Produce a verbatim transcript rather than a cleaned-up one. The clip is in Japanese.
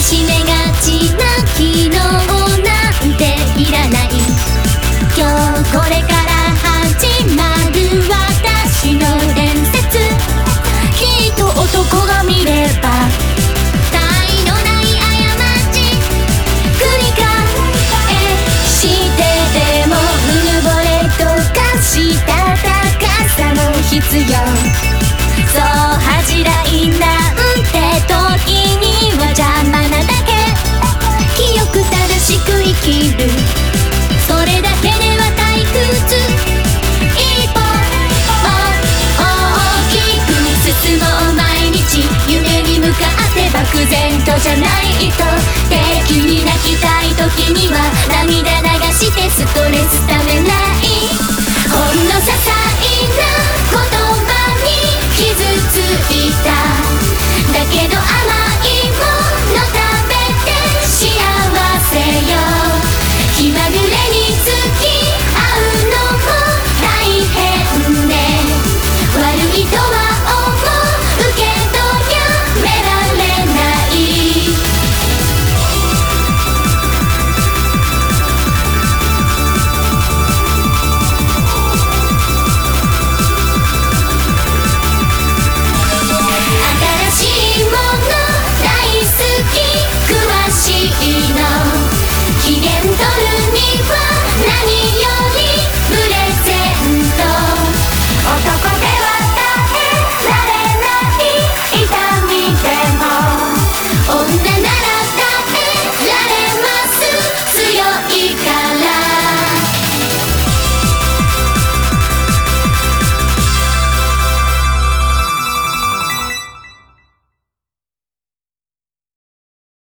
しめがちな昨日なんていらない。今日これから始まる私の伝説、きっと男が見れば他愛のない過ち繰り返してでもうぬぼれとかした高さも必要。